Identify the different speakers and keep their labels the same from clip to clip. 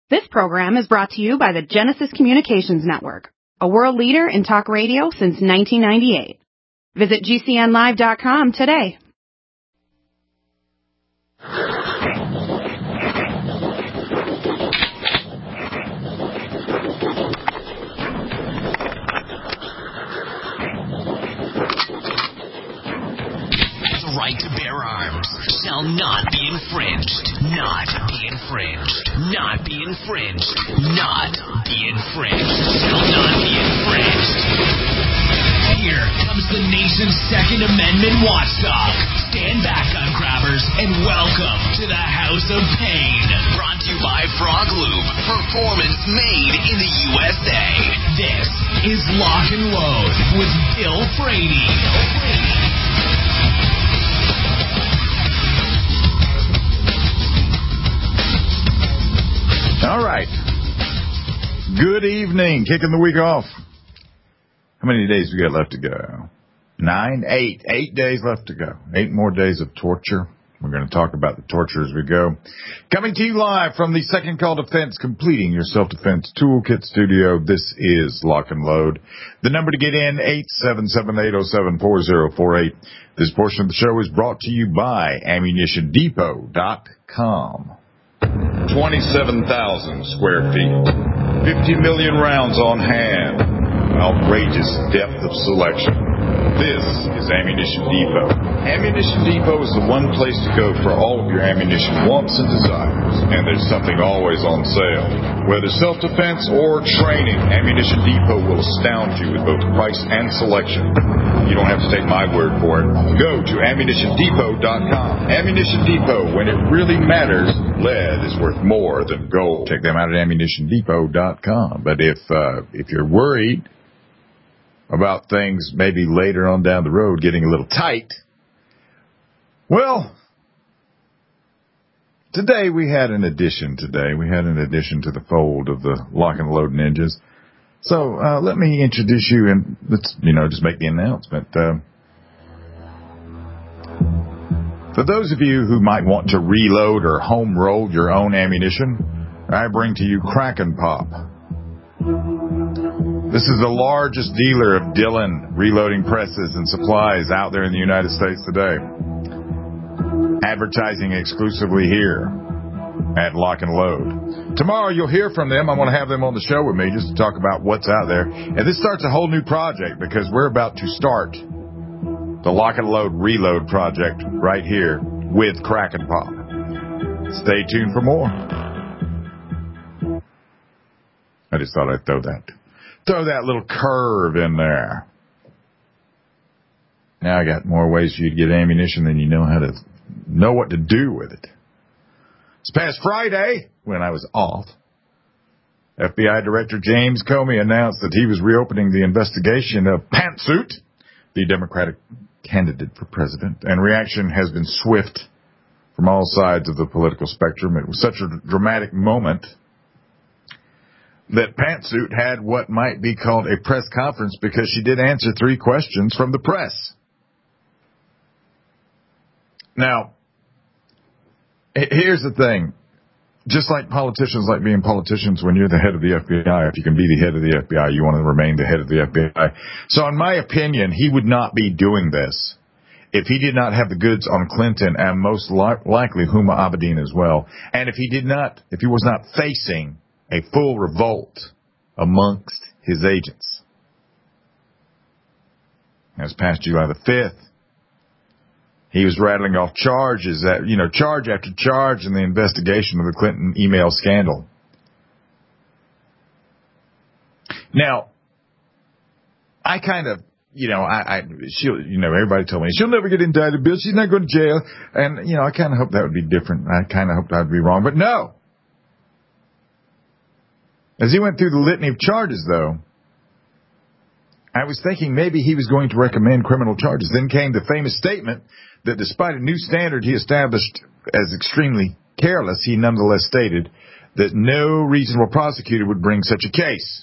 Speaker 1: This program is brought to you by the Genesis Communications Network, a world leader in talk radio since 1998. Visit GCNlive.com today.
Speaker 2: The right to bear arms shall not be infringed. Not be infringed. Not be infringed. Not be infringed. Shall not be infringed. Here comes the nation's Second Amendment watchdog. Stand back, gun grabbers, and welcome to the House of Pain. Brought to you by Frog Lube. Performance made in the USA. This is Lock and Load with Bill Frady.
Speaker 3: All right. Good evening. Kicking the week off. How many days we got left to go? 9? 8. 8 days left to go. 8 more days of torture. We're going to talk about the torture as we go. Coming to you live from the Second Call Defense, completing your self-defense toolkit studio. This is Lock and Load. The number to get in, 877-807-4048. This portion of the show is brought to you by AmmunitionDepot.com. 27,000 square feet, 50 million rounds on hand, outrageous depth of selection. This is Ammunition Depot. Ammunition Depot is the one place to go for all of your ammunition wants and desires, and there's something always on sale. Whether self-defense or training, Ammunition Depot will astound you with both price and selection. You don't have to take my word for it. Go to AmmunitionDepot.com. Ammunition Depot, when it really matters, lead is worth more than gold. Check them out at AmmunitionDepot.com. But if you're worried about things maybe later on down the road getting a little tight, well, today we had an addition to the fold of the Lock and Load Ninjas. So let me introduce you, and let's just make the announcement. For those of you who might want to reload or home roll your own ammunition, I bring to you Kraken Pop. This is the largest dealer of Dillon reloading presses and supplies out there in the United States today. Advertising exclusively here at Lock and Load. Tomorrow you'll hear from them. I'm going to have them on the show with me just to talk about what's out there. And this starts a whole new project because we're about to start the Lock and Load Reload project right here with Kraken Pop. Stay tuned for more. I just thought I'd throw that little curve in there. Now I got more ways for you to get ammunition than you know what to do with it. This past Friday, when I was off, FBI Director James Comey announced that he was reopening the investigation of Pantsuit, the Democratic candidate for president, and reaction has been swift from all sides of the political spectrum. It was such a dramatic moment that Pantsuit had what might be called a press conference because she did answer 3 questions from the press. Now, here's the thing. Just like politicians like being politicians, when you're the head of the FBI, if you can be the head of the FBI, you want to remain the head of the FBI. So in my opinion, he would not be doing this if he did not have the goods on Clinton and most likely Huma Abedin as well. And if he was not facing a full revolt amongst his agents. As past July the 5th, he was rattling off charges charge after charge in the investigation of the Clinton email scandal. Now, I kind of, everybody told me she'll never get indicted, Bill. She's not going to jail. And, I kind of hope that would be different. I kind of hoped I would be wrong, but no. As he went through the litany of charges, though, I was thinking maybe he was going to recommend criminal charges. Then came the famous statement that despite a new standard he established as extremely careless, he nonetheless stated that no reasonable prosecutor would bring such a case.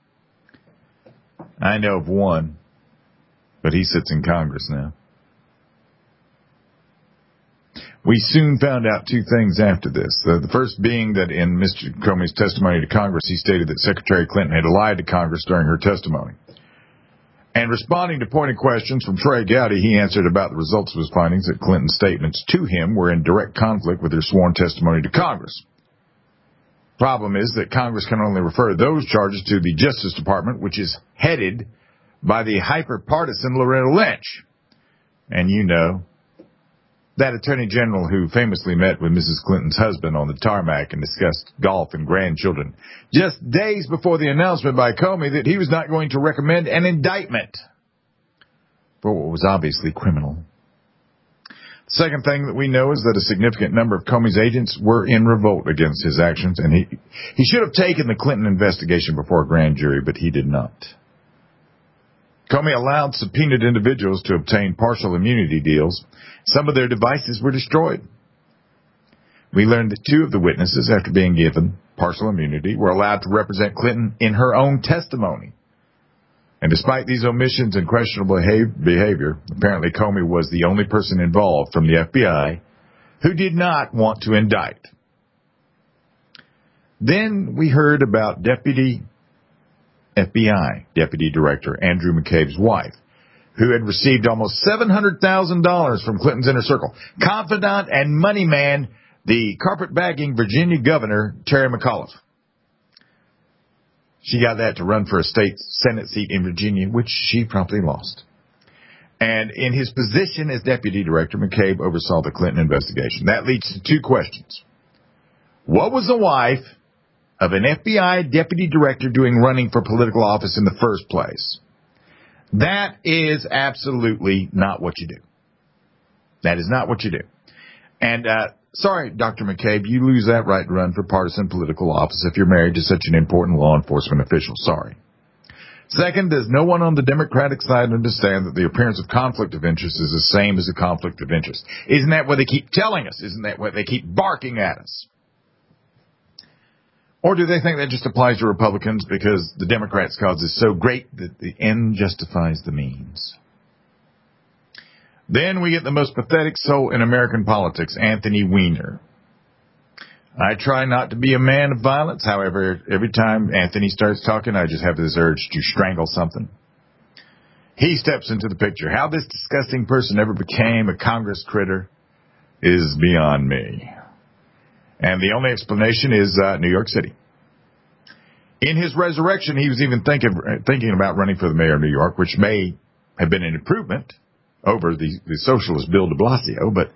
Speaker 3: I know of one, but he sits in Congress now. We soon found out two things after this. The first being that in Mr. Comey's testimony to Congress, he stated that Secretary Clinton had lied to Congress during her testimony. And responding to pointed questions from Trey Gowdy, he answered about the results of his findings that Clinton's statements to him were in direct conflict with her sworn testimony to Congress. Problem is that Congress can only refer those charges to the Justice Department, which is headed by the hyper-partisan Loretta Lynch. And you know, that Attorney General who famously met with Mrs. Clinton's husband on the tarmac and discussed golf and grandchildren just days before the announcement by Comey that he was not going to recommend an indictment for what was obviously criminal. The second thing that we know is that a significant number of Comey's agents were in revolt against his actions, and he should have taken the Clinton investigation before a grand jury, but he did not. Comey allowed subpoenaed individuals to obtain partial immunity deals. Some of their devices were destroyed. We learned that two of the witnesses, after being given partial immunity, were allowed to represent Clinton in her own testimony. And despite these omissions and questionable behavior, apparently Comey was the only person involved from the FBI who did not want to indict. Then we heard about FBI Deputy Director Andrew McCabe's wife, who had received almost $700,000 from Clinton's inner circle, confidant and money man, the carpetbagging Virginia Governor Terry McAuliffe. She got that to run for a state Senate seat in Virginia, which she promptly lost. And in his position as Deputy Director, McCabe oversaw the Clinton investigation. That leads to two questions. What was the wife of an FBI Deputy Director doing running for political office in the first place? That is absolutely not what you do. That is not what you do. And sorry, Dr. McCabe, you lose that right to run for partisan political office if you're married to such an important law enforcement official. Sorry. Second, does no one on the Democratic side understand that the appearance of conflict of interest is the same as a conflict of interest? Isn't that what they keep telling us? Isn't that what they keep barking at us? Or do they think that just applies to Republicans because the Democrats' cause is so great that the end justifies the means? Then we get the most pathetic soul in American politics, Anthony Weiner. I try not to be a man of violence. However, every time Anthony starts talking, I just have this urge to strangle something. He steps into the picture. How this disgusting person ever became a Congress critter is beyond me. And the only explanation is New York City. In his resurrection, he was even thinking about running for the mayor of New York, which may have been an improvement over the socialist Bill de Blasio. But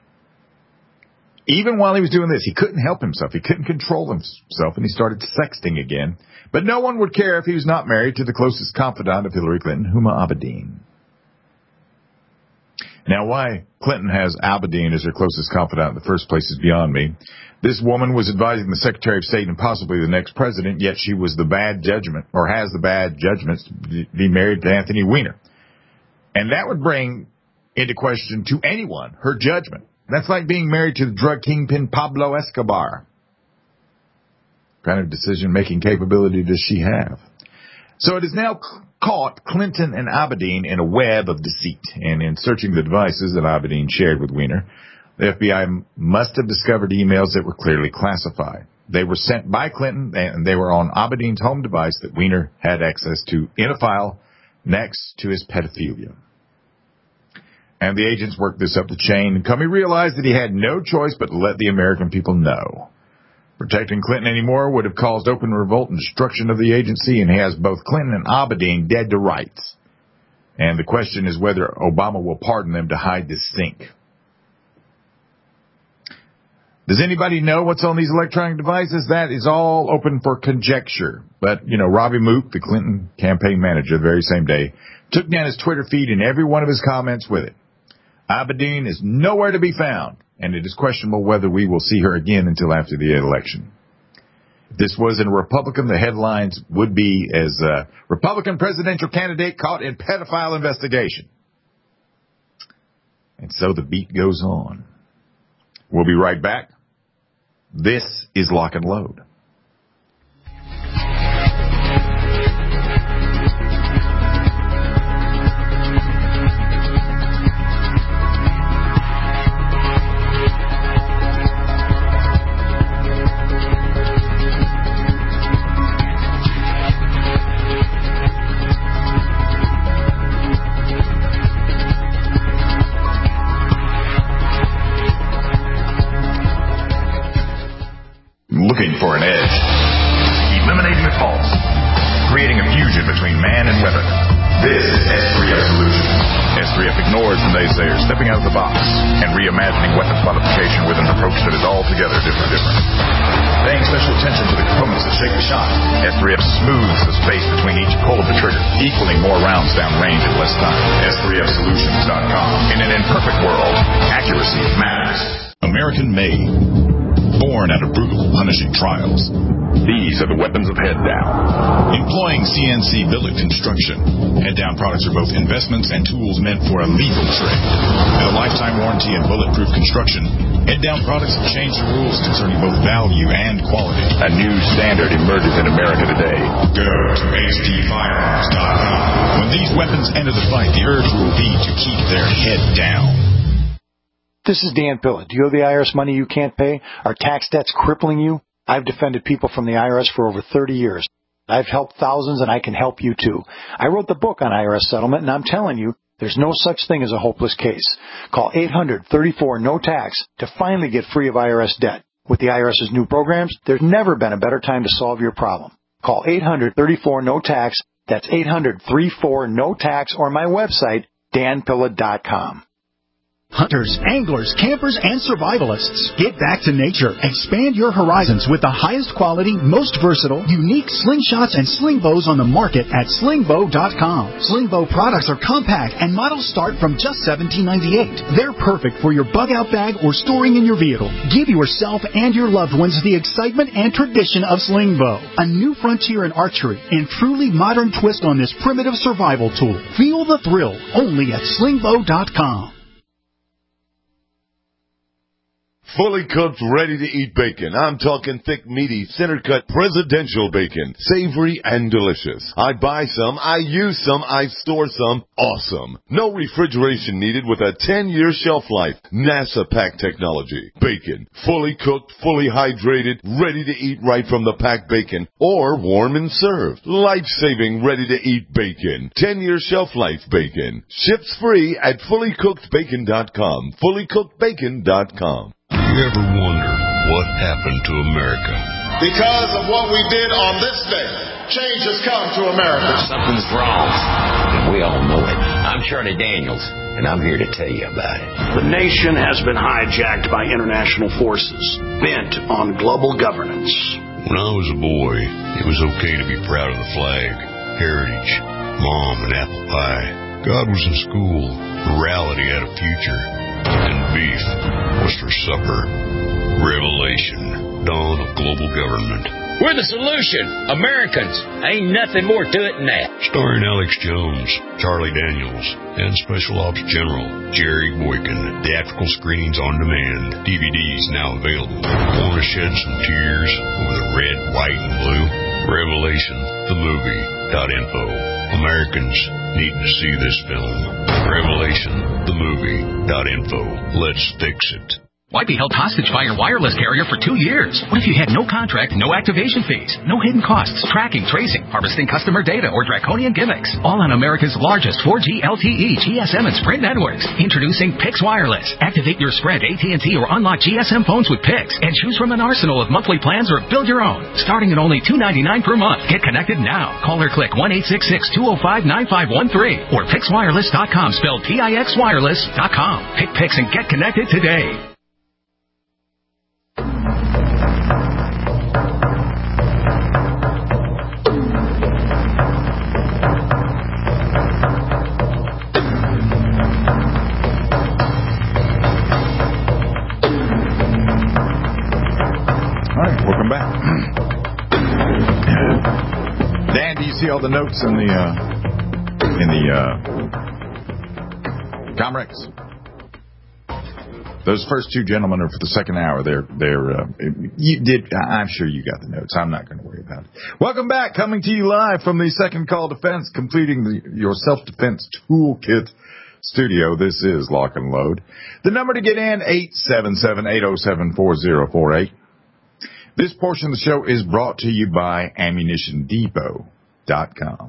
Speaker 3: even while he was doing this, he couldn't help himself. He couldn't control himself, and he started sexting again. But no one would care if he was not married to the closest confidant of Hillary Clinton, Huma Abedin. Now, why Clinton has Abedin as her closest confidant in the first place is beyond me. This woman was advising the Secretary of State and possibly the next president, yet she was the bad judgment, or has the bad judgments to be married to Anthony Weiner. And that would bring into question to anyone her judgment. That's like being married to the drug kingpin Pablo Escobar. What kind of decision-making capability does she have? So it has now caught Clinton and Abedin in a web of deceit. And in searching the devices that Abedin shared with Weiner, the FBI must have discovered emails that were clearly classified. They were sent by Clinton, and they were on Abedin's home device that Weiner had access to in a file next to his pedophilia. And the agents worked this up the chain, and Comey realized that he had no choice but to let the American people know. Protecting Clinton anymore would have caused open revolt and destruction of the agency, and he has both Clinton and Abedin dead to rights. And the question is whether Obama will pardon them to hide this stink. Does anybody know what's on these electronic devices? That is all open for conjecture. But, Robbie Mook, the Clinton campaign manager, the very same day, took down his Twitter feed and every one of his comments with it. Abedin is nowhere to be found, and it is questionable whether we will see her again until after the election. If this was a Republican, the headlines would be as Republican presidential candidate caught in pedophile investigation. And so the beat goes on. We'll be right back. This is Lock and Load. for an edge. Eliminating the false. Creating a fusion between man and weapon. This is S3F Solutions. S3F ignores the naysayers, stepping out of the box and reimagining weapons modification with an approach that is altogether different. Paying special attention to the components that shape the shot, S3F smooths the space between each pull of the trigger, equaling more rounds down range in less time. S3FSolutions.com. In an imperfect world, accuracy matters. American-made. Born out of brutal, punishing trials. These are the weapons of Head Down. Employing CNC billet construction, Head Down products are both investments and tools meant for a lethal trade. With a lifetime warranty and bulletproof construction, Head Down products have changed the rules concerning both value and quality. A new standard emerges in America today. Go to HDFirearms.com. When these weapons enter the fight, the urge will be to keep their head down.
Speaker 4: This is Dan Pilla. Do you owe the IRS money you can't pay? Are tax debts crippling you? I've defended people from the IRS for over 30 years. I've helped thousands, and I can help you too. I wrote the book on IRS settlement, and I'm telling you, there's no such thing as a hopeless case. Call 800-34-NO-TAX to finally get free of IRS debt. With the IRS's new programs, there's never been a better time to solve your problem. Call 800-34-NO-TAX. That's 800-34-NO-TAX, or my website, danpilla.com.
Speaker 5: Hunters, anglers, campers, and survivalists. Get back to nature. Expand your horizons with the highest quality, most versatile, unique slingshots and sling bows on the market at slingbow.com. Slingbow products are compact and models start from just $17.98. They're perfect for your bug-out bag or storing in your vehicle. Give yourself and your loved ones the excitement and tradition of Slingbow. A new frontier in archery and truly modern twist on this primitive survival tool. Feel the thrill only at slingbow.com.
Speaker 6: Fully cooked, ready-to-eat bacon. I'm talking thick, meaty, center-cut, presidential bacon. Savory and delicious. I buy some, I use some, I store some. Awesome. No refrigeration needed with a 10-year shelf life. NASA pack technology. Bacon. Fully cooked, fully hydrated, ready to eat right from the packed bacon. Or warm and served. Life-saving, ready-to-eat bacon. 10-year shelf life bacon. Ships free at fullycookedbacon.com. Fullycookedbacon.com.
Speaker 7: You ever wonder what happened to America?
Speaker 8: Because of what we did on this day, change has come to America.
Speaker 9: Something's wrong, and we all know it. I'm Charlie Daniels, and I'm here to tell you about it.
Speaker 10: The nation has been hijacked by international forces, bent on global governance.
Speaker 7: When I was a boy, it was okay to be proud of the flag, heritage, mom, and apple pie. God was in school, morality had a future, and beef was for supper. Revelation, dawn of global government.
Speaker 11: We're the solution. Americans. Ain't nothing more to it than that.
Speaker 7: Starring Alex Jones, Charlie Daniels, and Special Ops General Jerry Boykin. Theatrical screenings on demand. DVDs now available. Want to shed some tears over the red, white, and blue? Revelation, the movie.info. Americans need to see this film. Revelation, the movie.info. Let's fix it.
Speaker 12: Why be held hostage by your wireless carrier for 2 years? What if you had no contract, no activation fees, no hidden costs, tracking, tracing, harvesting customer data, or draconian gimmicks? All on America's largest 4G LTE, GSM, and Sprint networks. Introducing Pix Wireless. Activate your Sprint, AT&T, or unlock GSM phones with Pix and choose from an arsenal of monthly plans or build your own. Starting at only $2.99 per month. Get connected now. Call or click 1-866-205-9513 or PixWireless.com, spelled PixWireless.com. Pick Pix and get connected today.
Speaker 3: Welcome back. Dan, do you see all the notes in the Comrex? Those first two gentlemen are for the second hour. You did. I'm sure you got the notes. I'm not going to worry about it. Welcome back. Coming to you live from the Second Call Defense, completing your self-defense toolkit studio. This is Lock and Load. The number to get in, 877-807-4048. This portion of the show is brought to you by AmmunitionDepot.com.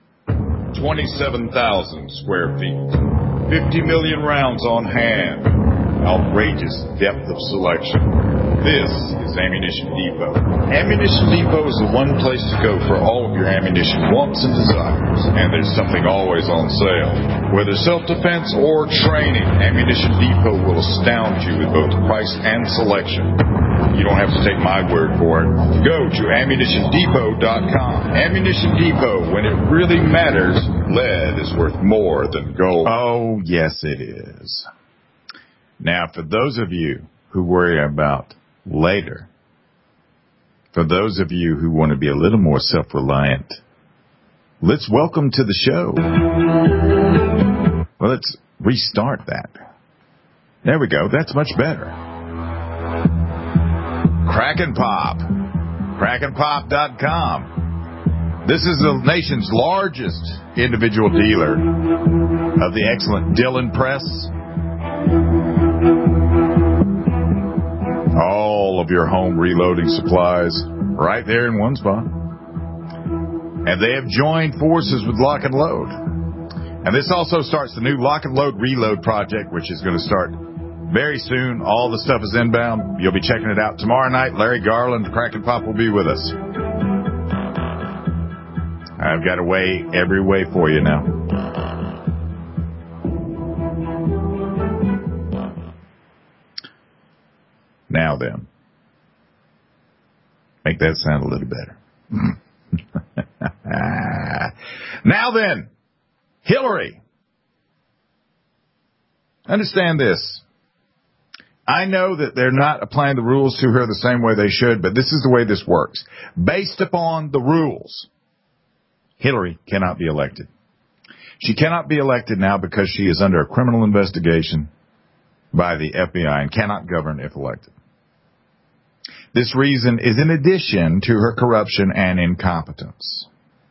Speaker 3: 27,000 square feet. 50 million rounds on hand. Outrageous depth of selection. This is Ammunition Depot. Ammunition Depot is the one place to go for all of your ammunition wants and desires. And there's something always on sale. Whether self-defense or training, Ammunition Depot will astound you with both price and selection. You don't have to take my word for it. Go to AmmunitionDepot.com. Ammunition Depot, when it really matters, lead is worth more than gold.
Speaker 13: Oh, yes, it is. Now, for those of you who worry about later, for those of you who want to be a little more self-reliant, let's welcome to the show. Well, let's restart that. There we go. That's much better. Crack and Pop. CrackandPop.com. This is the nation's largest individual dealer of the excellent Dillon Press. All of your home reloading supplies right there in one spot. And they have joined forces with Lock and Load. And this also starts the new Lock and Load Reload project, which is going to start very soon. All the stuff is inbound. You'll be checking it out tomorrow night. Larry Garland, Crack and Pop will be with us. I've got every way for you now. Now then. Make that sound a little better. Now then, Hillary. Understand this. I know that they're not applying the rules to her the same way they should, but this is the way this works. Based upon the rules, Hillary cannot be elected. She cannot be elected now because she is under a criminal investigation by the FBI and cannot govern if elected. This reason is in addition to her corruption and incompetence.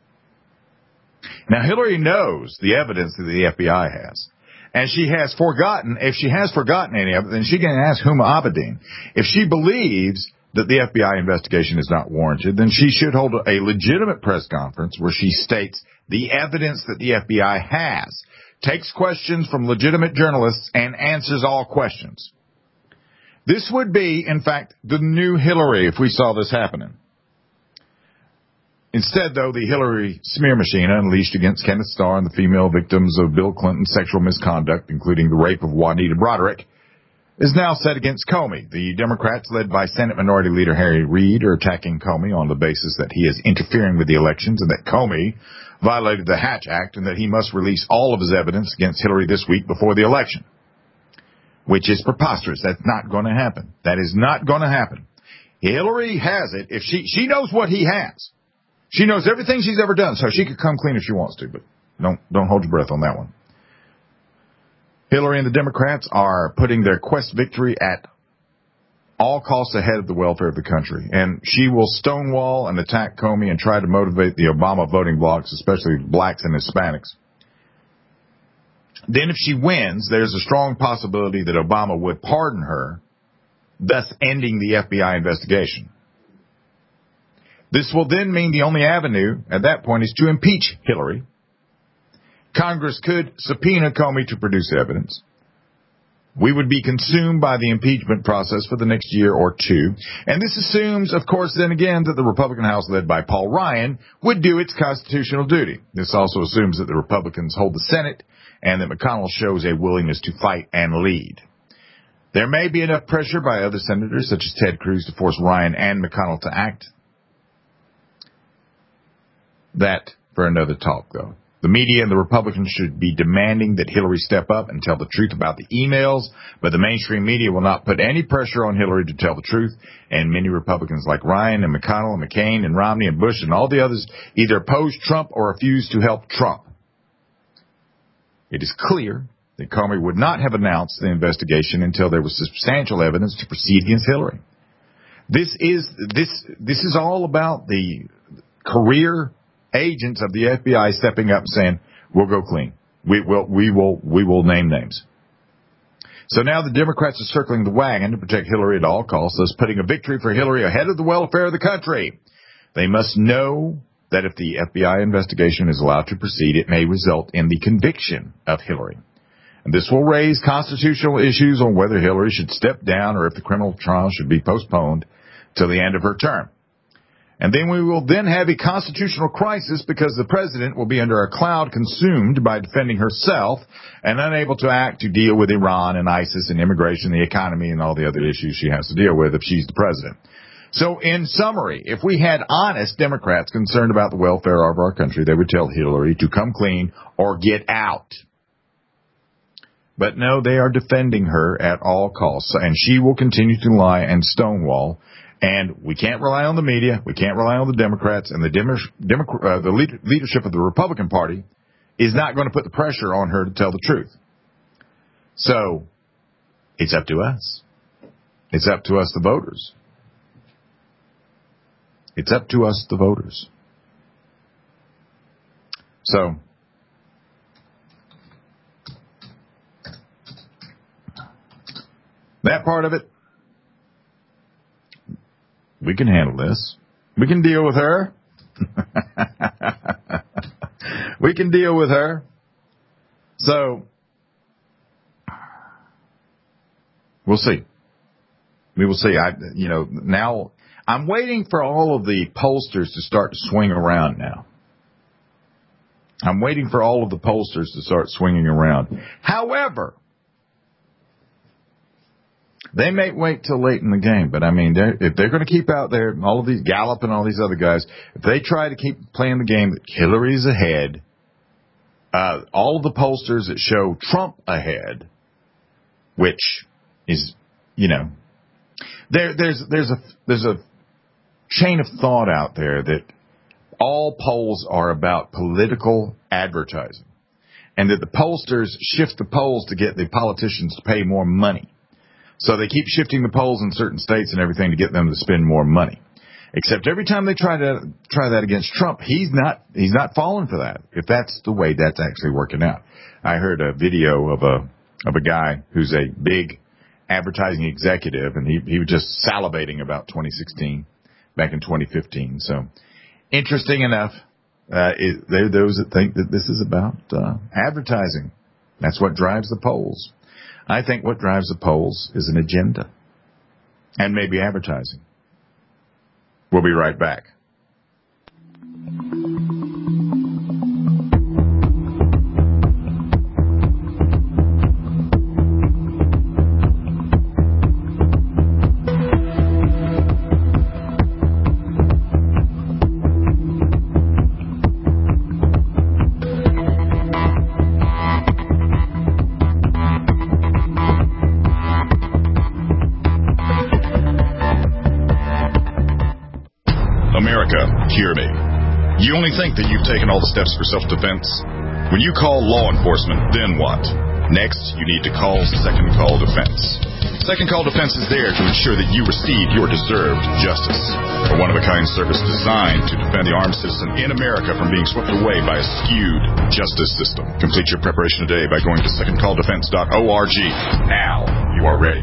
Speaker 13: Now, Hillary knows the evidence that the FBI has. And she has forgotten, if she has forgotten any of it, then she can ask Huma Abedin. If she believes that the FBI investigation is not warranted, then she should hold a legitimate press conference where she states the evidence that the FBI has, takes questions from legitimate journalists, and answers all questions. This would be, in fact, the new Hillary if we saw this happening. Instead, though, the Hillary smear machine unleashed against Kenneth Starr and the female victims of Bill Clinton's sexual misconduct, including the rape of Juanita Broderick, is now set against Comey. The Democrats, led by Senate Minority Leader Harry Reid, are attacking Comey on the basis that he is interfering with the elections and that Comey violated the Hatch Act and that he must release all of his evidence against Hillary this week before the election. Which is preposterous. That's not going to happen. That is not going to happen. Hillary has it. If she knows what he has. She knows everything she's ever done, so she could come clean if she wants to, but don't hold your breath on that one. Hillary and the Democrats are putting their quest victory at all costs ahead of the welfare of the country, and she will stonewall and attack Comey and try to motivate the Obama voting blocs, especially blacks and Hispanics. Then if she wins, there's a strong possibility that Obama would pardon her, thus ending the FBI investigation. This will then mean the only avenue at that point is to impeach Hillary. Congress could subpoena Comey to produce evidence. We would be consumed by the impeachment process for the next year or two. And this assumes, of course, then again, that the Republican House led by Paul Ryan would do its constitutional duty. This also assumes that the Republicans hold the Senate and that McConnell shows a willingness to fight and lead. There may be enough pressure by other senators, such as Ted Cruz, to force Ryan and McConnell to act. That for another talk, though. The media and the Republicans should be demanding that Hillary step up and tell the truth about the emails, but the mainstream media will not put any pressure on Hillary to tell the truth, and many Republicans like Ryan and McConnell and McCain and Romney and Bush and all the others either oppose Trump or refuse to help Trump. It is clear that Comey would not have announced the investigation until there was substantial evidence to proceed against Hillary. This is all about the career agents of the FBI stepping up and saying, we'll go clean. We will name names. So now the Democrats are circling the wagon to protect Hillary at all costs, thus putting a victory for Hillary ahead of the welfare of the country. They must know that if the FBI investigation is allowed to proceed, it may result in the conviction of Hillary. And this will raise constitutional issues on whether Hillary should step down or if the criminal trial should be postponed till the end of her term. And then we will then have a constitutional crisis because the president will be under a cloud consumed by defending herself and unable to act to deal with Iran and ISIS and immigration, the economy, and all the other issues she has to deal with if she's the president. So in summary, if we had honest Democrats concerned about the welfare of our country, they would tell Hillary to come clean or get out. But no, they are defending her at all costs, and she will continue to lie and stonewall. And we can't rely on the media. We can't rely on the Democrats. And the leadership of the Republican Party is not going to put the pressure on her to tell the truth. So it's up to us. It's up to us, the voters. It's up to us, the voters. So that part of it, we can handle this. We can deal with her. We can deal with her. So, we'll see. We will see. Now, I'm waiting for all of the pollsters to start to swing around now. I'm waiting for all of the pollsters to start swinging around. However, they may wait till late in the game, but I mean, if they're going to keep out there, all of these Gallup and all these other guys, if they try to keep playing the game that Hillary's ahead, all of the pollsters that show Trump ahead, which is, there's a chain of thought out there that all polls are about political advertising, and that the pollsters shift the polls to get the politicians to pay more money. So they keep shifting the polls in certain states and everything to get them to spend more money. Except every time they try that against Trump, he's not falling for that. If that's the way that's actually working out. I heard a video of a guy who's a big advertising executive, and he was just salivating about 2016 back in 2015. So interesting enough, there are those that think that this is about advertising. That's what drives the polls. I think what drives the polls is an agenda and maybe advertising. We'll be right back.
Speaker 3: Hear me. You only think that you've taken all the steps for self-defense? When you call law enforcement, then what? Next, you need to call Second Call Defense. Second Call Defense is there to ensure that you receive your deserved justice. A one-of-a-kind service designed to defend the armed citizen in America from being swept away by a skewed justice system. Complete your preparation today by going to secondcalldefense.org. Now you are ready.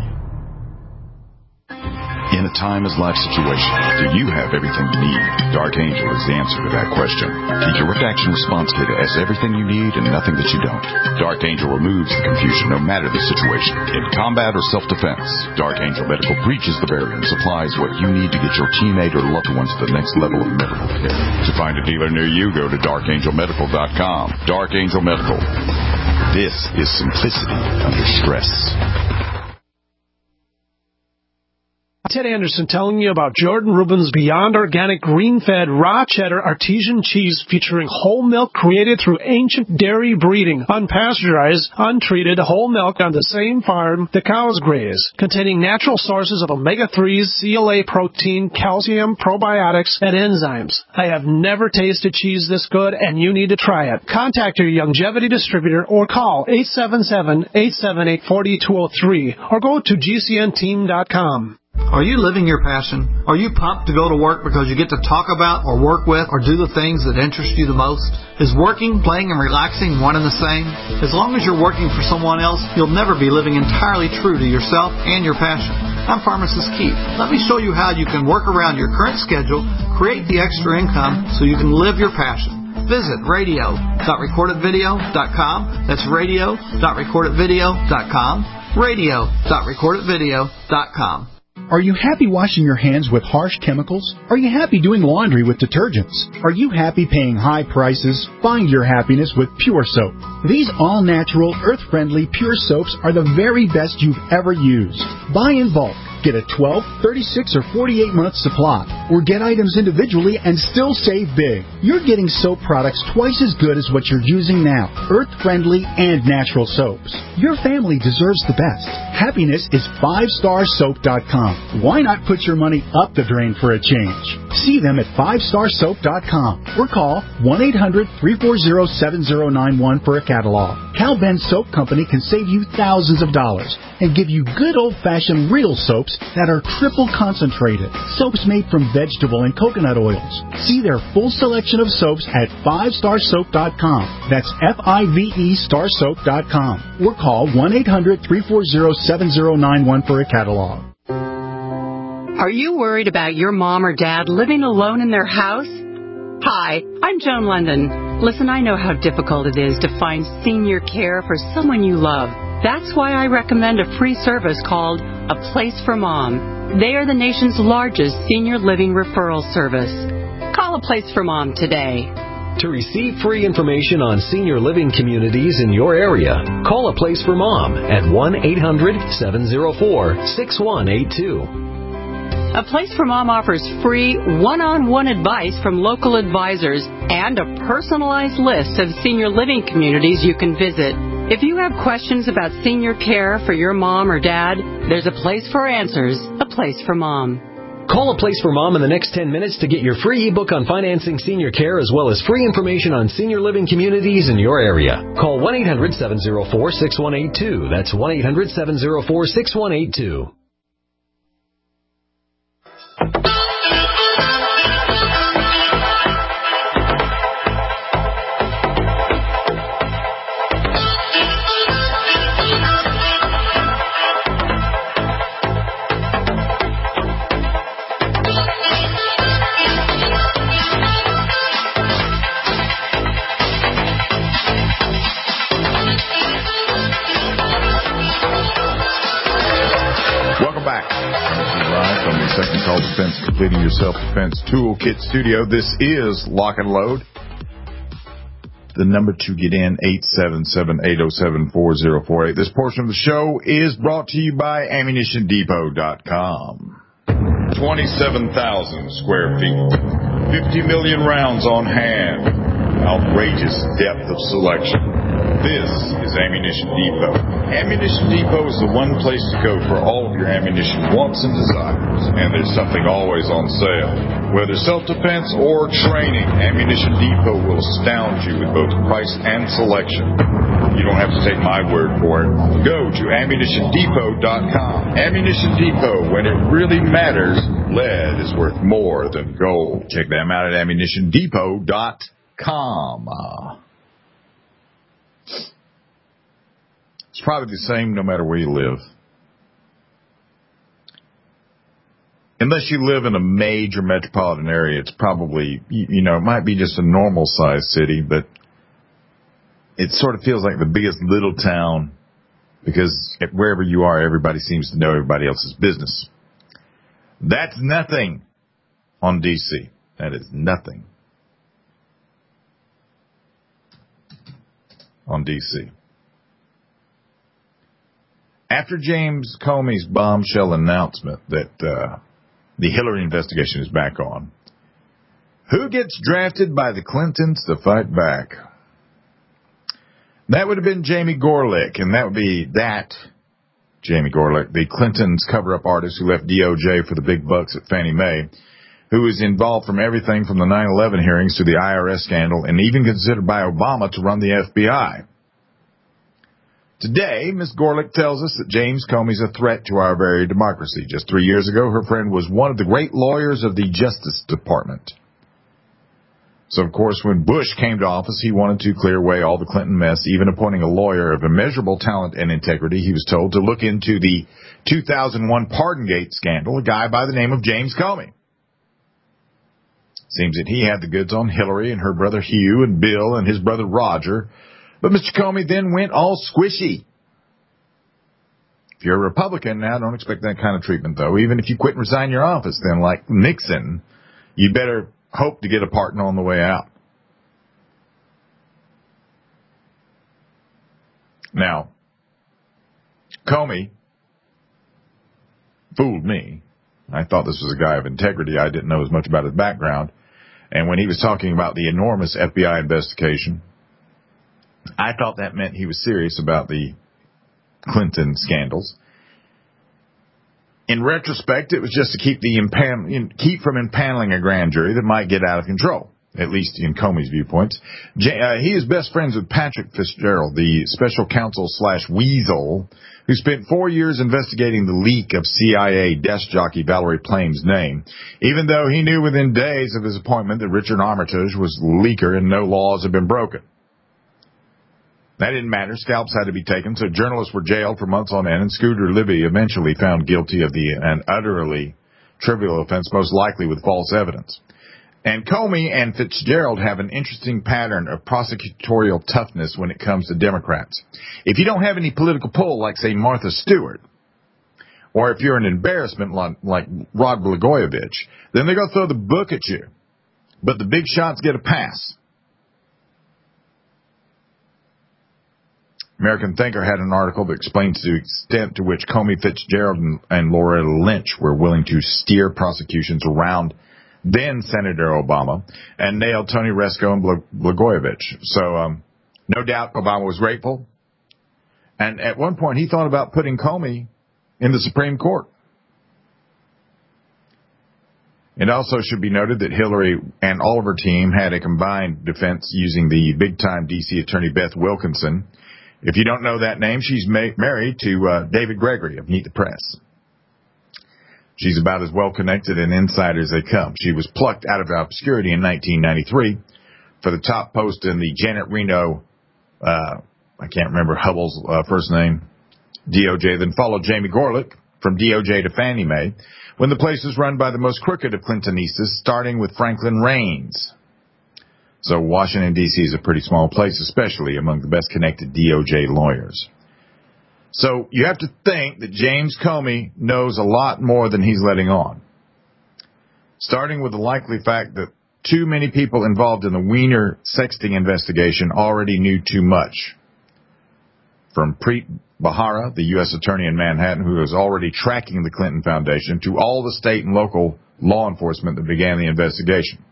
Speaker 3: In a time-as-life situation, do you have everything you need? Dark Angel is the answer to that question. The Direct Action Response Kit has everything you need and nothing that you don't. Dark Angel removes the confusion no matter the situation. In combat or self-defense, Dark Angel Medical breaches the barrier and supplies what you need to get your teammate or loved one to the next level of medical care. To find a dealer near you, go to darkangelmedical.com. Dark Angel Medical. This is simplicity under stress.
Speaker 14: Ted Anderson telling you about Jordan Rubin's Beyond Organic Green-Fed Raw Cheddar Artesian Cheese featuring whole milk created through ancient dairy breeding, unpasteurized, untreated whole milk on the same farm the cows graze, containing natural sources of omega-3s, CLA protein, calcium, probiotics, and enzymes. I have never tasted cheese this good, and you need to try it. Contact your Longevity distributor or call 877-878-4203 or go to GCNteam.com.
Speaker 15: Are you living your passion? Are you pumped to go to work because you get to talk about or work with or do the things that interest you the most? Is working, playing, and relaxing one and the same? As long as you're working for someone else, you'll never be living entirely true to yourself and your passion. I'm Pharmacist Keith. Let me show you how you can work around your current schedule, create the extra income so you can live your passion. Visit radio.recordedvideo.com. That's radio.recordedvideo.com. radio.recordedvideo.com.
Speaker 5: Are you happy washing your hands with harsh chemicals? Are you happy doing laundry with detergents? Are you happy paying high prices? Find your happiness with Pure Soap. These all-natural, earth-friendly Pure Soaps are the very best you've ever used. Buy in bulk. Get a 12, 36, or 48-month supply, or get items individually and still save big. You're getting soap products twice as good as what you're using now, earth-friendly and natural soaps. Your family deserves the best. Happiness is 5starsoap.com. Why not put your money up the drain for a change? See them at 5starsoap.com or call 1-800-340-7091 for a catalog. Cal Ben Soap Company can save you thousands of dollars and give you good old-fashioned real soaps that are triple concentrated. Soaps made from vegetable and coconut oils. See their full selection of soaps at 5starsoap.com. That's F-I-V-E starsoap.com. Or call 1-800-340-7091 for a catalog.
Speaker 1: Are you worried about your mom or dad living alone in their house? Hi, I'm Joan London. Listen, I know how difficult it is to find senior care for someone you love. That's why I recommend a free service called A Place for Mom. They are the nation's largest senior living referral service. Call A Place for Mom today.
Speaker 16: To receive free information on senior living communities in your area, call A Place for Mom at 1-800-704-6182.
Speaker 1: A Place for Mom offers free one-on-one advice from local advisors and a personalized list of senior living communities you can visit. If you have questions about senior care for your mom or dad, there's a place for answers, A Place for Mom.
Speaker 16: Call A Place for Mom in the next 10 minutes to get your free ebook on financing senior care as well as free information on senior living communities in your area. Call 1-800-704-6182. That's 1-800-704-6182.
Speaker 13: Second Call Defense, completing your self-defense toolkit studio. This is Lock and Load. The number to get in, 877-807-4048. This portion of the show is brought to you by AmmunitionDepot.com.
Speaker 3: 27,000 square feet. 50 million rounds on hand. Outrageous depth of selection. This is Ammunition Depot. Ammunition Depot is the one place to go for all of your ammunition wants and desires. And there's something always on sale. Whether self-defense or training, Ammunition Depot will astound you with both price and selection. You don't have to take my word for it. Go to AmmunitionDepot.com. Ammunition Depot, when it really matters, lead is worth more than gold.
Speaker 13: Check them out at AmmunitionDepot.com. It's probably the same no matter where you live. Unless you live in a major metropolitan area, it's probably, it might be just a normal-sized city, but it sort of feels like the biggest little town because wherever you are, everybody seems to know everybody else's business. That's nothing on D.C. That is nothing on D.C. After James Comey's bombshell announcement that the Hillary investigation is back on, who gets drafted by the Clintons to fight back? That would have been Jamie Gorelick, and that would be Jamie Gorelick, the Clintons cover-up artist who left DOJ for the big bucks at Fannie Mae, who was involved from everything from the 9/11 hearings to the IRS scandal, and even considered by Obama to run the FBI. Today, Ms. Gorelick tells us that James Comey's a threat to our very democracy. Just 3 years ago, her friend was one of the great lawyers of the Justice Department. So, of course, when Bush came to office, he wanted to clear away all the Clinton mess, even appointing a lawyer of immeasurable talent and integrity, he was told, to look into the 2001 Pardongate scandal, a guy by the name of James Comey. Seems that he had the goods on Hillary and her brother Hugh and Bill and his brother Roger. But Mr. Comey then went all squishy. If you're a Republican now, don't expect that kind of treatment, though. Even if you quit and resign your office, then like Nixon, you better hope to get a pardon on the way out. Now, Comey fooled me. I thought this was a guy of integrity. I didn't know as much about his background. And when he was talking about the enormous FBI investigation, I thought that meant he was serious about the Clinton scandals. In retrospect, it was just to keep keep from impaneling a grand jury that might get out of control, at least in Comey's viewpoints. He is best friends with Patrick Fitzgerald, the special counsel / weasel, who spent 4 years investigating the leak of CIA desk jockey Valerie Plame's name, even though he knew within days of his appointment that Richard Armitage was the leaker and no laws had been broken. That didn't matter. Scalps had to be taken, so journalists were jailed for months on end, and Scooter Libby eventually found guilty of an utterly trivial offense, most likely with false evidence. And Comey and Fitzgerald have an interesting pattern of prosecutorial toughness when it comes to Democrats. If you don't have any political pull, like, say, Martha Stewart, or if you're an embarrassment like Rod Blagojevich, then they're going to throw the book at you. But the big shots get a pass. American Thinker had an article that explains the extent to which Comey, Fitzgerald, and Loretta Lynch were willing to steer prosecutions around then-Senator Obama and nailed Tony Resco and Blagojevich. So, no doubt Obama was grateful. And at one point, he thought about putting Comey in the Supreme Court. It also should be noted that Hillary and all of her team had a combined defense using the big-time D.C. attorney Beth Wilkinson. If you don't know that name, she's married to David Gregory of Meet the Press. She's about as well-connected and insider as they come. She was plucked out of obscurity in 1993 for the top post in the Janet Reno, I can't remember Hubble's first name, DOJ, then followed Jamie Gorelick from DOJ to Fannie Mae when the place was run by the most crooked of Clintonistas, starting with Franklin Raines. So Washington, D.C. is a pretty small place, especially among the best-connected DOJ lawyers. So you have to think that James Comey knows a lot more than he's letting on. Starting with the likely fact that too many people involved in the Wiener sexting investigation already knew too much. From Preet Bharara, the U.S. attorney in Manhattan, who was already tracking the Clinton Foundation, to all the state and local law enforcement that began the investigation.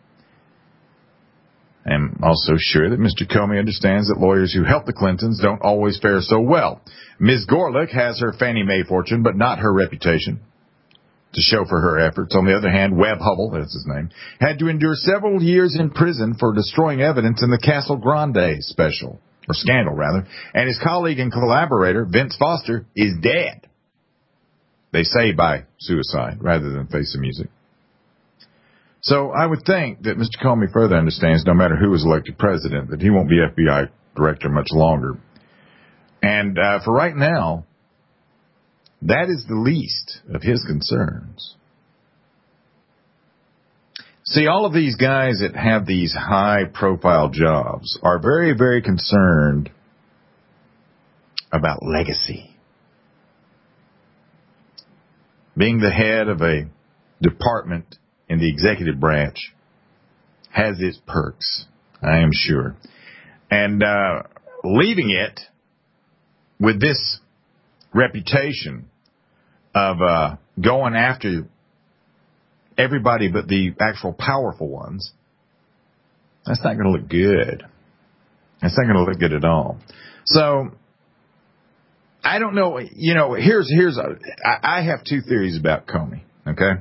Speaker 13: I'm also sure that Mr. Comey understands that lawyers who help the Clintons don't always fare so well. Ms. Gorelick has her Fannie Mae fortune, but not her reputation to show for her efforts. On the other hand, Webb Hubble, that's his name, had to endure several years in prison for destroying evidence in the Castle Grande scandal, and his colleague and collaborator, Vince Foster, is dead. They say by suicide rather than face the music. So I would think that Mr. Comey further understands, no matter who is elected president, that he won't be FBI director much longer. And for right now, that is the least of his concerns. See, all of these guys that have these high-profile jobs are very, very concerned about legacy. Being the head of a department in the executive branch has its perks, I am sure. And leaving it with this reputation of going after everybody but the actual powerful ones, that's not going to look good. That's not going to look good at all. So, I don't know, I have two theories about Comey, okay?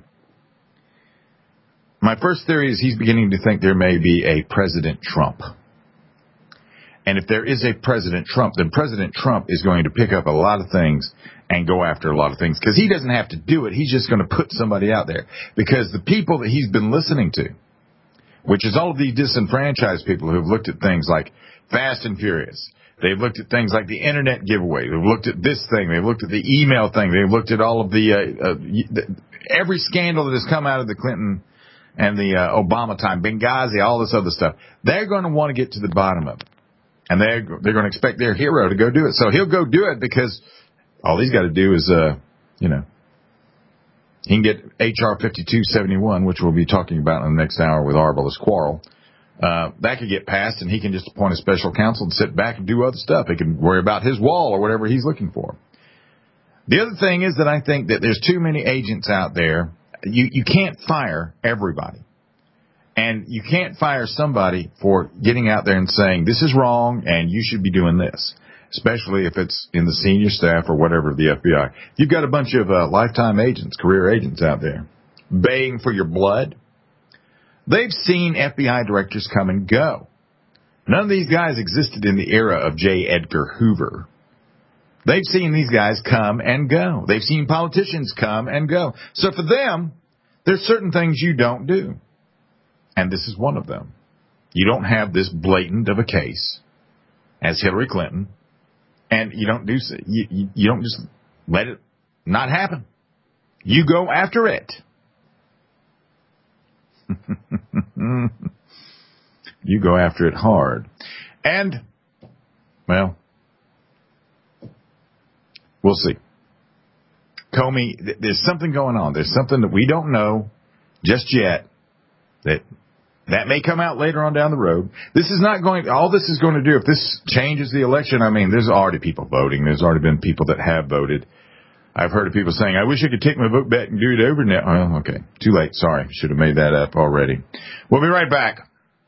Speaker 13: My first theory is he's beginning to think there may be a President Trump. And if there is a President Trump, then President Trump is going to pick up a lot of things and go after a lot of things. Because he doesn't have to do it. He's just going to put somebody out there. Because the people that he's been listening to, which is all of these disenfranchised people who have looked at things like Fast and Furious. They've looked at things like the Internet giveaway. They've looked at this thing. They've looked at the email thing. They've looked at all of the every scandal that has come out of the Clinton and the Obama time, Benghazi, all this other stuff. They're going to want to get to the bottom of it. And they're going to expect their hero to go do it. So he'll go do it because all he's got to do is, he can get H.R. 5271, which we'll be talking about in the next hour with Arbalest Quarrel. That could get passed, and he can just appoint a special counsel and sit back and do other stuff. He can worry about his wall or whatever he's looking for. The other thing is that I think that there's too many agents out there. You can't fire everybody. And you can't fire somebody for getting out there and saying, this is wrong and you should be doing this, especially if it's in the senior staff or whatever of the FBI. You've got a bunch of lifetime agents, career agents out there, baying for your blood. They've seen FBI directors come and go. None of these guys existed in the era of J. Edgar Hoover. They've seen these guys come and go. They've seen politicians come and go. So for them, there's certain things you don't do. And this is one of them. You don't have this blatant of a case as Hillary Clinton, and you don't just let it not happen. You go after it. You go after it hard. And, well, we'll see. Comey, there's something going on. There's something that we don't know just yet that may come out later on down the road. All this is going to do, if this changes the election, I mean, there's already people voting. There's already been people that have voted. I've heard of people saying, I wish I could take my vote back and do it over now. Well, okay. Too late. Sorry. Should have made that up already. We'll be right back.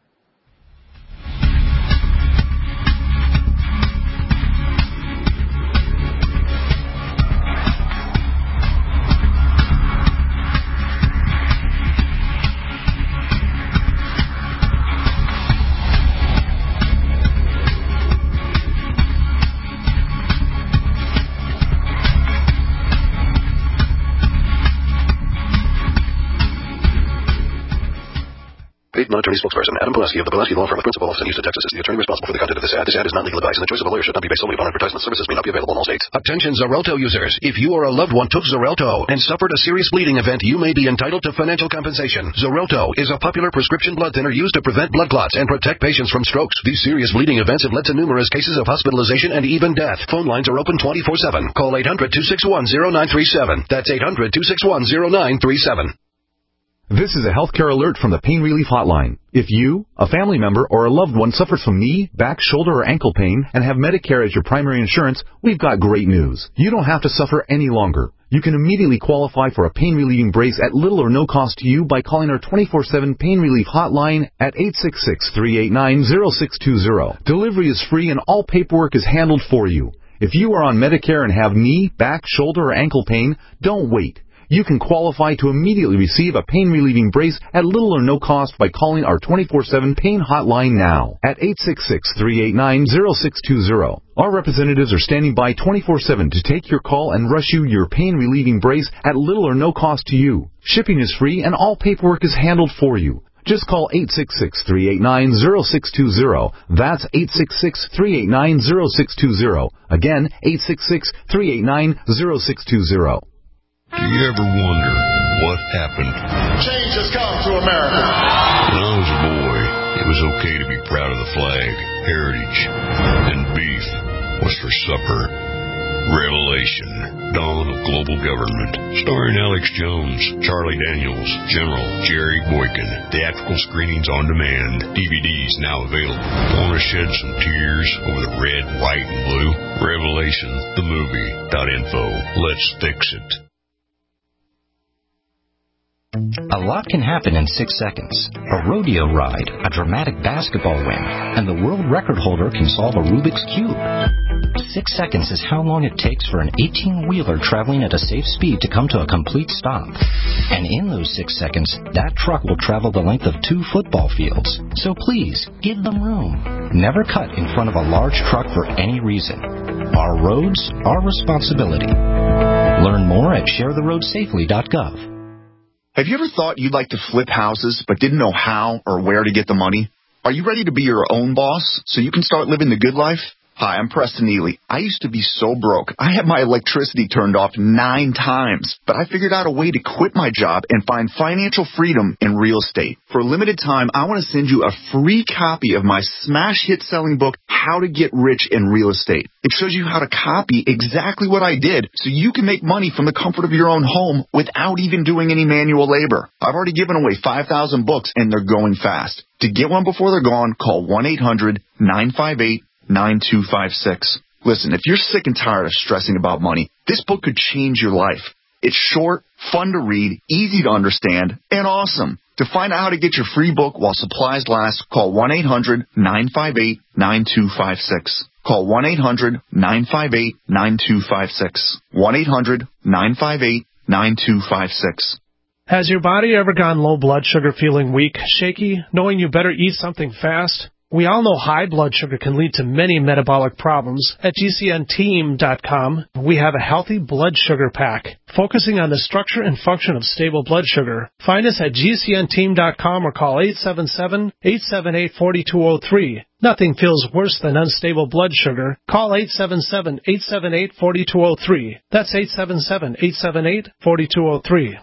Speaker 17: Non-attorney spokesperson Adam Pulaski of the Pulaski Law Firm of Principal Office in Houston, Texas is the attorney responsible for the content of this ad. This ad is not legal advice, and the choice of a lawyer should not be based solely upon advertisement. Services may not be available in all states.
Speaker 10: Attention Xarelto users. If you or a loved one took Xarelto and suffered a serious bleeding event, you may be entitled to financial compensation. Xarelto is a popular prescription blood thinner used to prevent blood clots and protect patients from strokes. These serious bleeding events have led to numerous cases of hospitalization and even death. Phone lines are open 24/7. Call 800-261-0937. That's 800-261-0937.
Speaker 18: This is a healthcare alert from the Pain Relief Hotline. If you, a family member, or a loved one suffers from knee, back, shoulder, or ankle pain and have Medicare as your primary insurance, we've got great news. You don't have to suffer any longer. You can immediately qualify for a pain-relieving brace at little or no cost to you by calling our 24/7 Pain Relief Hotline at 866-389-0620. Delivery is free and all paperwork is handled for you. If you are on Medicare and have knee, back, shoulder, or ankle pain, don't wait. You can qualify to immediately receive a pain-relieving brace at little or no cost by calling our 24/7 Pain Hotline now at 866-389-0620. Our representatives are standing by 24/7 to take your call and rush you your pain-relieving brace at little or no cost to you. Shipping is free and all paperwork is handled for you. Just call 866-389-0620. That's 866-389-0620. Again, 866-389-0620.
Speaker 7: Do you ever wonder what happened?
Speaker 8: Change has come to America.
Speaker 7: When I was a boy, it was okay to be proud of the flag, heritage, and beef. What's for supper? Revelation, Dawn of Global Government. Starring Alex Jones, Charlie Daniels, General Jerry Boykin. Theatrical screenings on demand. DVDs now available. Want to shed some tears over the red, white, and blue? Revelation, the movie.info. Let's fix it.
Speaker 19: A lot can happen in 6 seconds. A rodeo ride, a dramatic basketball win, and the world record holder can solve a Rubik's Cube. 6 seconds is how long it takes for an 18-wheeler traveling at a safe speed to come to a complete stop. And in those 6 seconds, that truck will travel the length of 2 football fields. So please, give them room. Never cut in front of a large truck for any reason. Our roads, our responsibility. Learn more at sharetheroadsafely.gov.
Speaker 20: Have you ever thought you'd like to flip houses but didn't know how or where to get the money? Are you ready to be your own boss so you can start living the good life? Hi, I'm Preston Neely. I used to be so broke. I had my electricity turned off 9 times, but I figured out a way to quit my job and find financial freedom in real estate. For a limited time, I want to send you a free copy of my smash hit selling book, How to Get Rich in Real Estate. It shows you how to copy exactly what I did so you can make money from the comfort of your own home without even doing any manual labor. I've already given away 5,000 books and they're going fast. To get one before they're gone, call 1-800-958-9256. Listen, if you're sick and tired of stressing about money, this book could change your life. It's short, fun to read, easy to understand, and awesome. To find out how to get your free book while supplies last, call 1-800-958-9256. Call 1-800-958-9256. 1-800-958-9256.
Speaker 14: Has your body ever gone low blood sugar, feeling weak, shaky, knowing you better eat something fast? We all know high blood sugar can lead to many metabolic problems. At GCNteam.com, we have a healthy blood sugar pack, focusing on the structure and function of stable blood sugar. Find us at GCNteam.com or call 877-878-4203. Nothing feels worse than unstable blood sugar. Call 877-878-4203. That's 877-878-4203.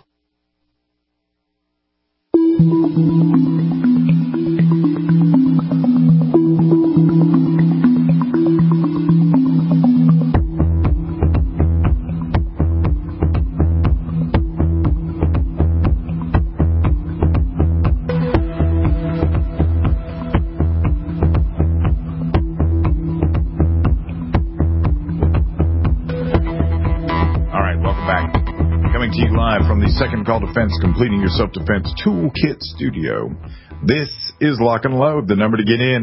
Speaker 13: From the Second Call Defense Completing Your Self-Defense Toolkit Studio. This is Lock and Load. The number to get in,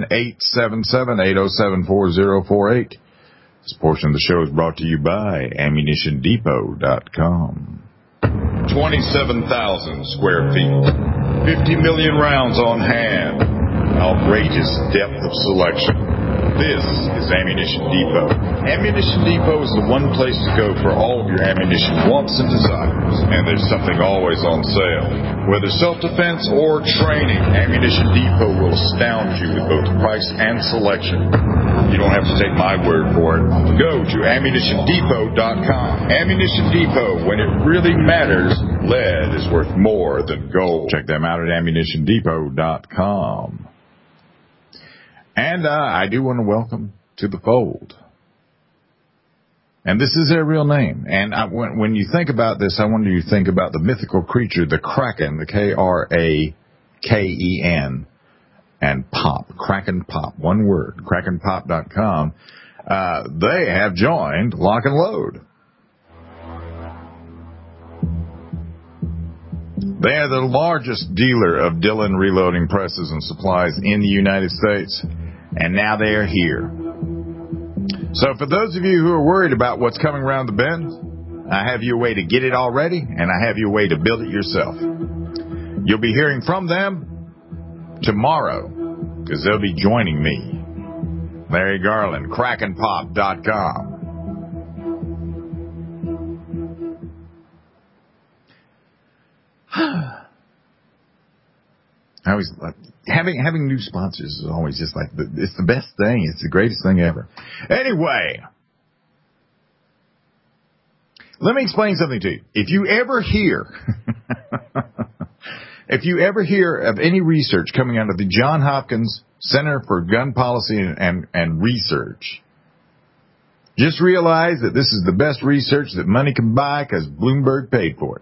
Speaker 13: 877-807-4048. This portion of the show is brought to you by AmmunitionDepot.com.
Speaker 3: 27,000 square feet. 50 million rounds on hand. Outrageous depth of selection. This is Ammunition Depot. Ammunition Depot is the one place to go for all of your ammunition wants and desires. And there's something always on sale. Whether self-defense or training, Ammunition Depot will astound you with both price and selection. You don't have to take my word for it. Go to AmmunitionDepot.com. Ammunition Depot, when it really matters, lead is worth more than gold.
Speaker 13: Check them out at AmmunitionDepot.com. And I do want to welcome to the fold. And this is their real name. And when you think about this, I want you to think about the mythical creature, the Kraken, the Kraken, and Pop, Kraken Pop, one word, KrakenPop.com. They have joined Lock and Load. They are the largest dealer of Dillon reloading presses and supplies in the United States. And now they are here. So for those of you who are worried about what's coming around the bend, I have you a way to get it already, and I have you a way to build it yourself. You'll be hearing from them tomorrow, because they'll be joining me. Larry Garland, KrakenPop.com. I always having new sponsors is always just like it's the best thing. It's the greatest thing ever. Anyway, let me explain something to you. If you ever hear of any research coming out of the Johns Hopkins Center for Gun Policy and Research, just realize that this is the best research that money can buy because Bloomberg paid for it.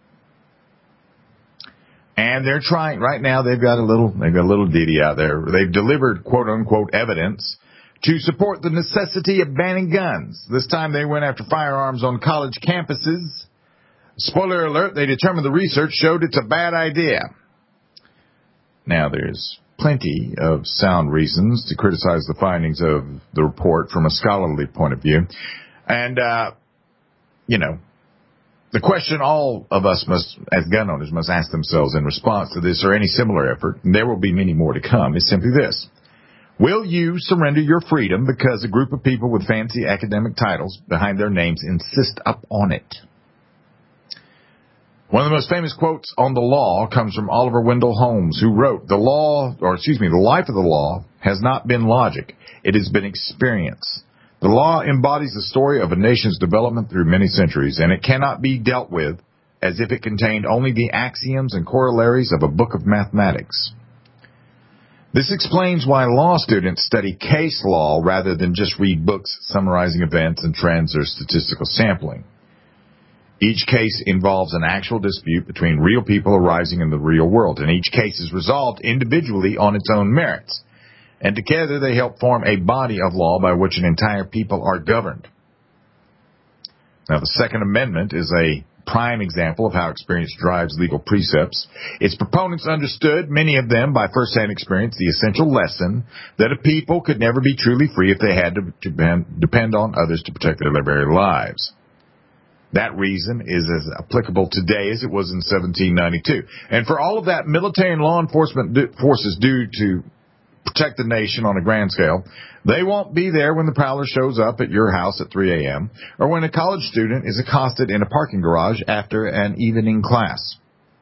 Speaker 13: And they're trying right now. They've got a little ditty out there. They've delivered quote unquote evidence to support the necessity of banning guns. This time they went after firearms on college campuses. Spoiler alert, they determined the research showed it's a bad idea. Now there's plenty of sound reasons to criticize the findings of the report from a scholarly point of view. And, the question all of us as gun owners, must ask themselves in response to this or any similar effort, and there will be many more to come, is simply this. Will you surrender your freedom because a group of people with fancy academic titles behind their names insist upon it? One of the most famous quotes on the law comes from Oliver Wendell Holmes, who wrote, the life of the law has not been logic. It has been experience. The law embodies the story of a nation's development through many centuries, and it cannot be dealt with as if it contained only the axioms and corollaries of a book of mathematics. This explains why law students study case law rather than just read books summarizing events and trends or statistical sampling. Each case involves an actual dispute between real people arising in the real world, and each case is resolved individually on its own merits. And together they help form a body of law by which an entire people are governed. Now, the Second Amendment is a prime example of how experience drives legal precepts. Its proponents understood, many of them by first-hand experience, the essential lesson that a people could never be truly free if they had to depend on others to protect their very lives. That reason is as applicable today as it was in 1792. And for all of that military and law enforcement forces do to protect the nation on a grand scale, they won't be there when the prowler shows up at your house at 3 a.m. or when a college student is accosted in a parking garage after an evening class.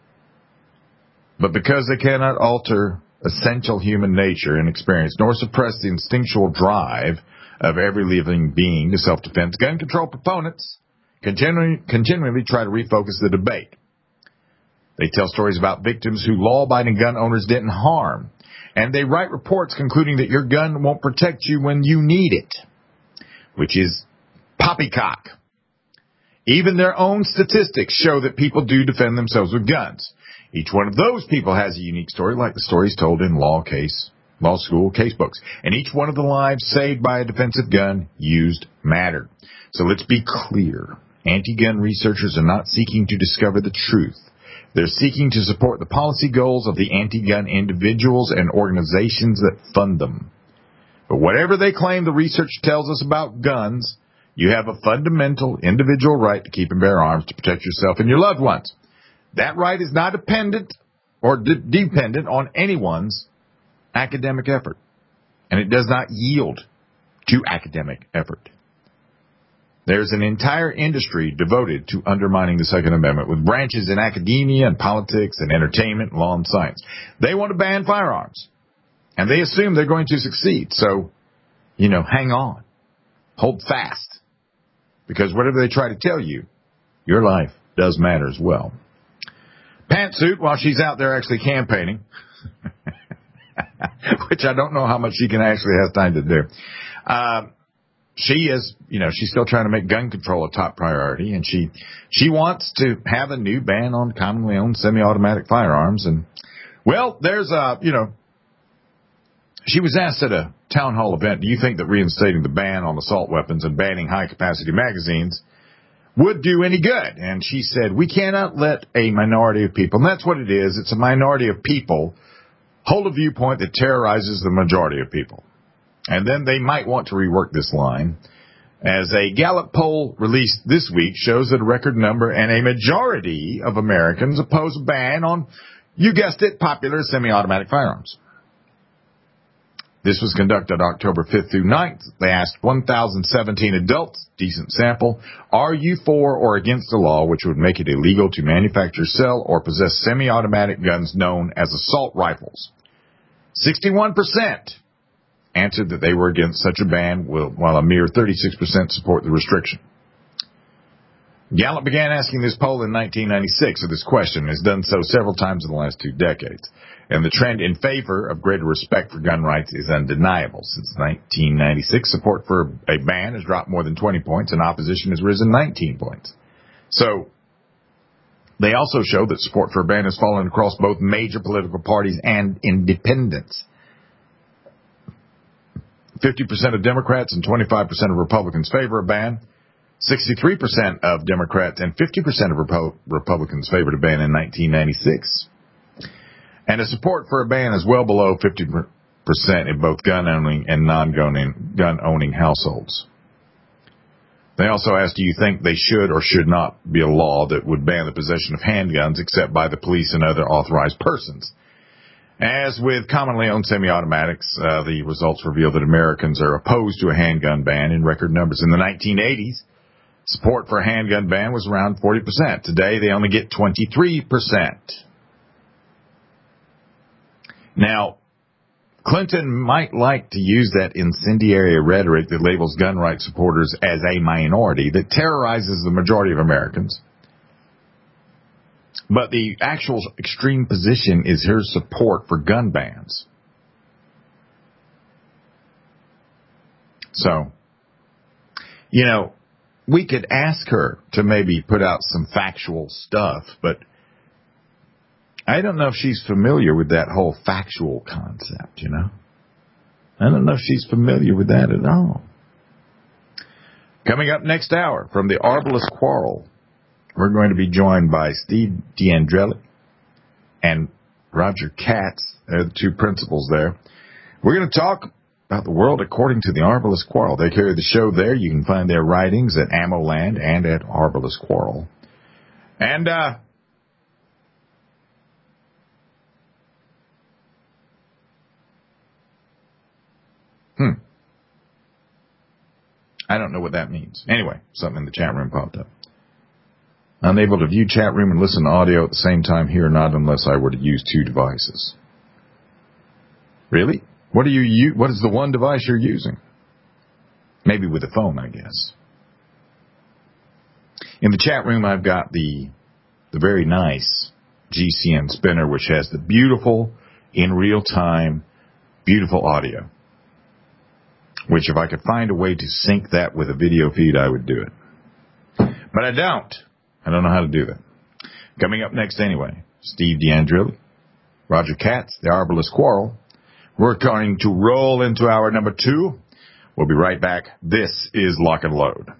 Speaker 13: But because they cannot alter essential human nature and experience, nor suppress the instinctual drive of every living being to self-defense, gun control proponents continually try to refocus the debate. They tell stories about victims who law-abiding gun owners didn't harm, and they write reports concluding that your gun won't protect you when you need it, which is poppycock. Even their own statistics show that people do defend themselves with guns. Each one of those people has a unique story, like the stories told in law school case books. And each one of the lives saved by a defensive gun used mattered. So let's be clear. Anti-gun researchers are not seeking to discover the truth. They're seeking to support the policy goals of the anti-gun individuals and organizations that fund them. But whatever they claim the research tells us about guns, you have a fundamental individual right to keep and bear arms to protect yourself and your loved ones. That right is not dependent on anyone's academic effort, and it does not yield to academic effort. There's an entire industry devoted to undermining the Second Amendment with branches in academia and politics and entertainment, law and science. They want to ban firearms, and they assume they're going to succeed. So, hang on. Hold fast. Because whatever they try to tell you, your life does matter as well. Pantsuit, while she's out there actually campaigning, which I don't know how much she can actually have time to do, she is, she's still trying to make gun control a top priority, and she wants to have a new ban on commonly owned semi-automatic firearms. And, well, there's she was asked at a town hall event, do you think that reinstating the ban on assault weapons and banning high-capacity magazines would do any good? And she said, we cannot let a minority of people, and that's what it is, it's a minority of people, hold a viewpoint that terrorizes the majority of people. And then they might want to rework this line, as a Gallup poll released this week shows that a record number and a majority of Americans oppose a ban on, you guessed it, popular semi-automatic firearms. This was conducted October 5th through 9th. They asked 1,017 adults, decent sample, are you for or against a law which would make it illegal to manufacture, sell, or possess semi-automatic guns known as assault rifles? 61% answered that they were against such a ban, while a mere 36% support the restriction. Gallup began asking this poll in 1996, so this question has done so several times in the last 2 decades. And the trend in favor of greater respect for gun rights is undeniable. Since 1996, support for a ban has dropped more than 20 points, and opposition has risen 19 points. So, they also show that support for a ban has fallen across both major political parties and independents. 50% of Democrats and 25% of Republicans favor a ban. 63% of Democrats and 50% of Republicans favored a ban in 1996. And the support for a ban is well below 50% in both gun-owning and non-gun-owning households. They also asked, do you think they should or should not be a law that would ban the possession of handguns except by the police and other authorized persons? As with commonly owned semi-automatics, the results reveal that Americans are opposed to a handgun ban in record numbers. In the 1980s, Support for a handgun ban was around 40%. Today, they only get 23%. Now, Clinton might like to use that incendiary rhetoric that labels gun rights supporters as a minority that terrorizes the majority of Americans. But the actual extreme position is her support for gun bans. So, you know, we could ask her to maybe put out some factual stuff, but I don't know if she's familiar with that whole factual concept, you know. I don't know if she's familiar with that at all. Coming up next hour from the Arbalest Quarrel, we're going to be joined by Steve D'Andrelli and Roger Katz. They're the two principals there. We're going to talk about the world according to the Arbalest Quarrel. They carry the show there. You can find their writings at AmmoLand and at Arbalest Quarrel. And, I don't know what that means. Anyway, something in the chat room popped up. Unable to view chat room and listen to audio at the same time here, not unless I were to use two devices. Really? What is the one device you're using? Maybe with a phone, I guess. In the chat room, I've got the very nice GCN spinner, which has the beautiful, in real time, beautiful audio. Which, if I could find a way to sync that with a video feed, I would do it. But I don't. I don't know how to do that. Coming up next anyway, Steve D'Andrelli, Roger Katz, the Arbalest Quarrel. We're going to roll into hour number 2. We'll be right back. This is Lock and Load.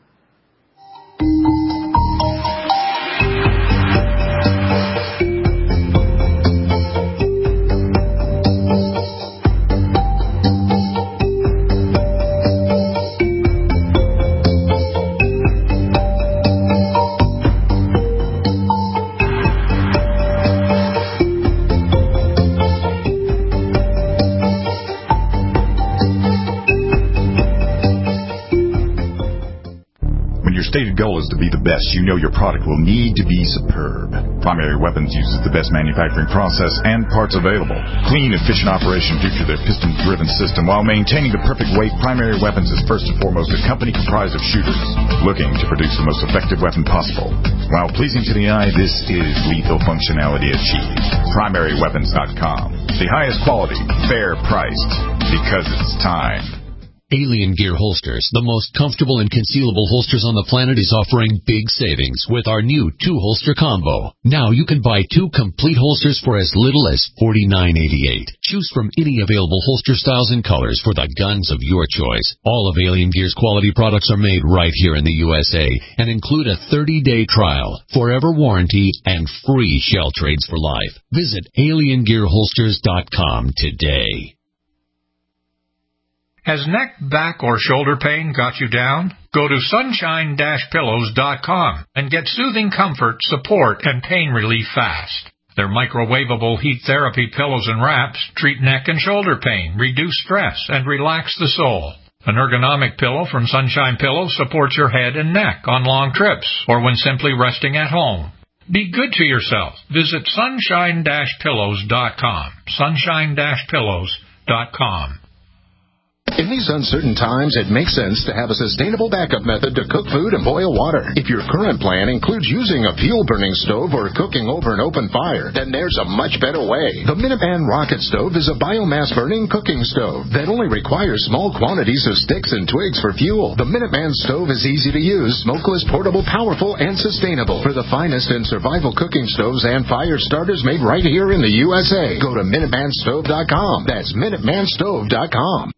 Speaker 13: Stated goal is to be the best. You know your product will need to be superb. Primary Weapons uses the best manufacturing process and parts available. Clean, efficient operation due to their piston-driven system. While maintaining the perfect weight, Primary Weapons is first and foremost a company comprised of shooters looking to produce the most effective weapon possible. While pleasing to the eye, this is lethal functionality achieved. PrimaryWeapons.com. The highest quality, fair priced, because it's time.
Speaker 21: Alien Gear Holsters, the most comfortable and concealable holsters on the planet, is offering big savings with our new 2-holster combo. Now you can buy 2 complete holsters for as little as $49.88. Choose from any available holster styles and colors for the guns of your choice. All of Alien Gear's quality products are made right here in the USA and include a 30-day trial, forever warranty, and free shell trades for life. Visit AlienGearHolsters.com today.
Speaker 22: Has neck, back, or shoulder pain got you down? Go to sunshine-pillows.com and get soothing comfort, support, and pain relief fast. Their microwavable heat therapy pillows and wraps treat neck and shoulder pain, reduce stress, and relax the soul. An ergonomic pillow from Sunshine Pillows supports your head and neck on long trips or when simply resting at home. Be good to yourself. Visit sunshine-pillows.com. Sunshine-pillows.com.
Speaker 23: In these uncertain times, it makes sense to have a sustainable backup method to cook food and boil water. If your current plan includes using a fuel-burning stove or cooking over an open fire, then there's a much better way. The Minuteman Rocket Stove is a biomass-burning cooking stove that only requires small quantities of sticks and twigs for fuel. The Minuteman Stove is easy to use, smokeless, portable, powerful, and sustainable. For the finest in survival cooking stoves and fire starters made right here in the USA, go to MinutemanStove.com. That's MinutemanStove.com.